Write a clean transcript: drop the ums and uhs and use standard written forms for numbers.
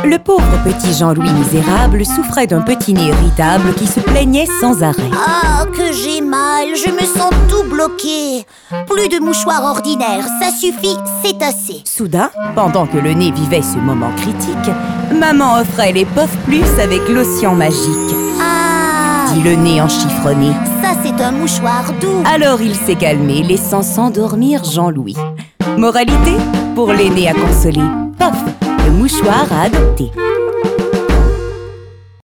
Le pauvre petit Jean-Louis misérable souffrait d'un petit nez irritable qui se plaignait sans arrêt. Ah, que j'ai mal, je me sens tout bloqué. Plus de mouchoirs ordinaires, ça suffit, c'est assez. Soudain, pendant que le nez vivait ce moment critique, maman offrait les Pof Plus avec l'océan magique. Ah, Dit le nez enchiffronné. ça c'est un mouchoir doux. Alors il s'est calmé, laissant s'endormir Jean-Louis. Moralité, pour l'aîné à consoler, Pof, le mouchoir à adopter.